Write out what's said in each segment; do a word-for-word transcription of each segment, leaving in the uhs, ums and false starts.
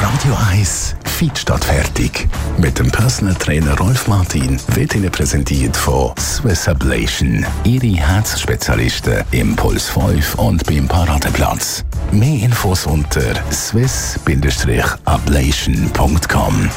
Radio eins Fit statt fertig. Mit dem Personal Trainer Rolf Martin wird Ihnen präsentiert von Swiss Ablation. Ihre Herzspezialisten im Puls fünf und beim Paradeplatz. Mehr Infos unter swiss ablation punkt com.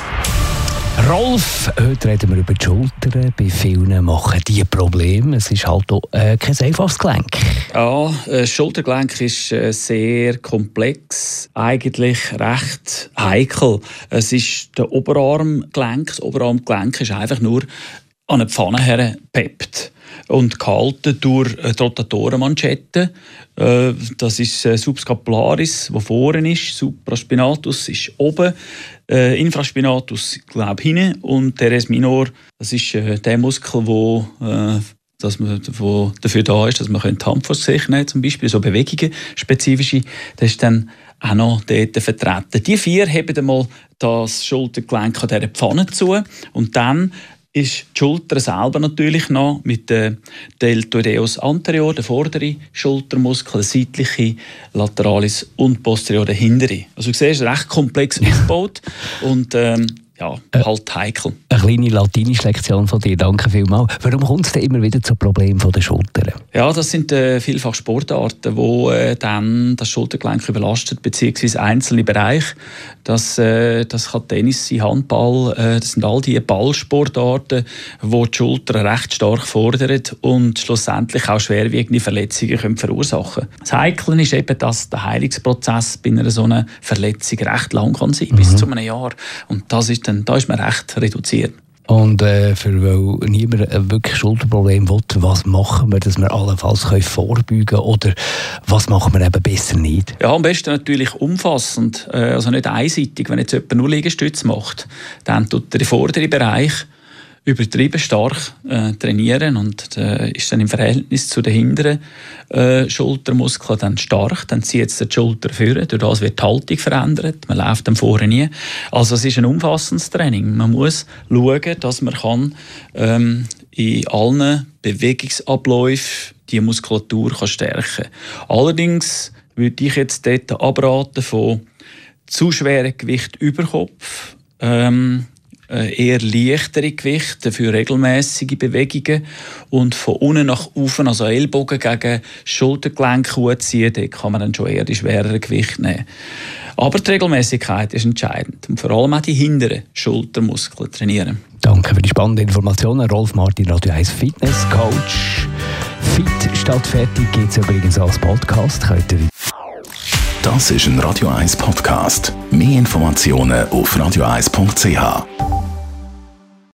Rolf, heute reden wir über die Schultern. Bei vielen machen die Probleme. Es ist halt auch äh, kein einfaches Gelenk. Ja, das Schultergelenk ist äh, sehr komplex, eigentlich recht heikel. Es ist der Oberarmgelenk. Das Oberarmgelenk ist einfach nur an eine Pfanne hergepeppt und gehalten durch die Rotatorenmanschette. Äh, das ist äh, Subscapularis, der vorne ist. Supraspinatus ist oben. Äh, Infraspinatus, glaube ich, hinten. Und Teres minor, das ist äh, der Muskel, wo, äh, dass man, wo dafür da ist, dass man die Hand vor sich nehmen kann, zum Beispiel. So Bewegungen, spezifische, das ist dann auch noch dort vertreten. Die vier heben einmal das Schultergelenk an dieser Pfanne zu. Und dann ist die Schulter selber natürlich noch mit der Deltoideus anterior, der vordere Schultermuskel, der seitliche Lateralis und posterior, der hintere. Also du siehst, recht komplex aufgebaut und ähm, ja, halt heikel. Eine kleine Latinisch-Lektion von dir, danke vielmals. Warum kommt es denn immer wieder zu Problemen der Schultern? Ja, das sind äh, vielfach Sportarten, wo äh, dann das Schultergelenk überlastet, beziehungsweise einzelne Bereiche. Das, äh, das kann Tennis sein, Handball, äh, das sind all die Ballsportarten, wo die Schulter recht stark fordern und schlussendlich auch schwerwiegende Verletzungen können verursachen können. Das Heikle ist eben, dass der Heilungsprozess bei einer so einer Verletzung recht lang kann sein, mhm. bis zu einem Jahr. Und das ist dann, da ist man recht reduziert. Und äh, für weil niemand ein wirklich Schulterproblem will, was machen wir, dass wir allenfalls vorbeugen können oder was machen wir eben besser nicht? Ja, am besten natürlich umfassend, äh, also nicht einseitig. Wenn jetzt jemand nur Liegestütze macht, dann tut der vordere Bereich übertrieben stark äh, trainieren und äh, ist dann im Verhältnis zu den hinteren äh, Schultermuskeln dann stark. Dann zieht es die Schulter vorne, durch das wird die Haltung verändert, man läuft dann vorne nie. Also es ist ein umfassendes Training. Man muss schauen, dass man kann, ähm, in allen Bewegungsabläufen die Muskulatur kann stärken kann. Allerdings würde ich jetzt dort abraten von zu schwerem Gewicht über Kopf, ähm, eher leichtere Gewichte für regelmäßige Bewegungen und von unten nach oben, also Ellbogen gegen Schultergelenk ziehen, dort kann man dann schon eher die schwereren Gewichte nehmen. Aber die Regelmäßigkeit ist entscheidend und vor allem auch die hinteren Schultermuskeln trainieren. Danke für die spannenden Informationen. Rolf Martin, Radio eins Fitness Coach. Fit statt fertig gibt es übrigens als Podcast. Könnt ihr Das ist ein Radio eins Podcast. Mehr Informationen auf radio eins punkt c h.